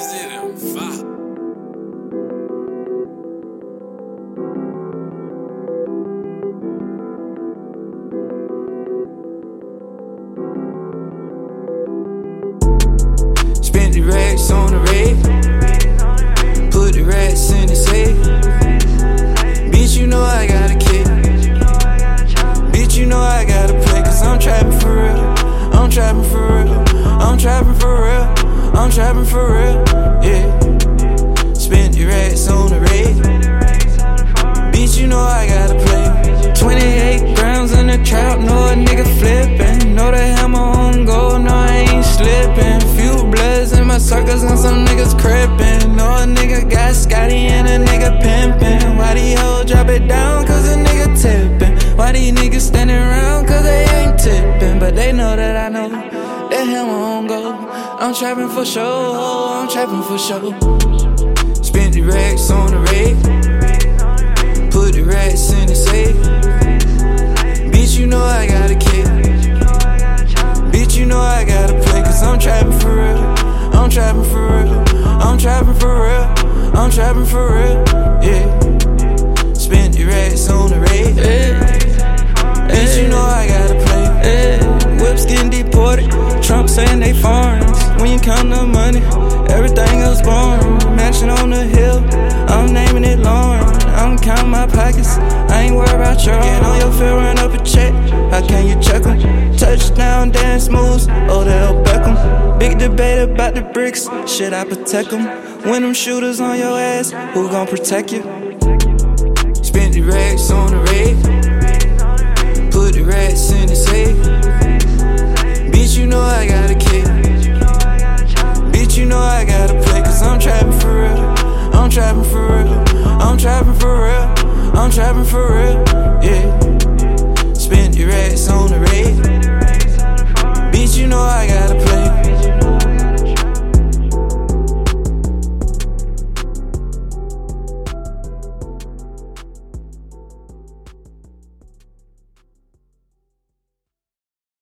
Shit on fire. Spent the racks on the raid, put the racks in the safe. Bitch, you know I got a kick. Bitch, you know I gotta play, cause I'm trapping for real. I'm trapping for real. I'm trapping for real. I'm trapping for real. Yeah. Spent the racks on the raid. Bitch, you know I gotta play. 28 grams in the trap, know a nigga flippin'. Know the hammer on gold, no I ain't slippin'. Few bloods in my circles and some niggas crippin'. Know a nigga got Scotty and a nigga pimpin'. Why these hoes drop it down? Cause a nigga tippin'. Why these niggas standing around? Cause they ain't tippin'. But they know that I know that hammer on gold. I'm trappin' for sure, I'm trappin' for sure. Spent the racks on the raid, put the racks in the safe. Bitch, you know I got a kick. Bitch, you know I gotta play, cause I'm trapping for real. I'm trapping for real. I'm trapping for real. I'm trapping for real. Yeah. Spent the racks on the raid. Bitch, you know I gotta play. Whips getting deported. Trump saying they foreigns. When you count the money, everything else boring. Mansion on the hill, I'm naming it Lauren. I'm counting my pockets, I ain't worried about yours. Get on your field, run up a check. How can you check 'em? Touchdown, dance moves, Odell Beckham. Big debate about the bricks, shit I protect 'em. When them shooters on your ass, who gon' protect you? Spent the racks on the raid, put the racks in the safe. Bitch, you know I got a kick. Bitch, you know I gotta play, cause I'm trapping for real. I'm trapping for real. I'm trapping for real. I'm trapping for real. Yeah.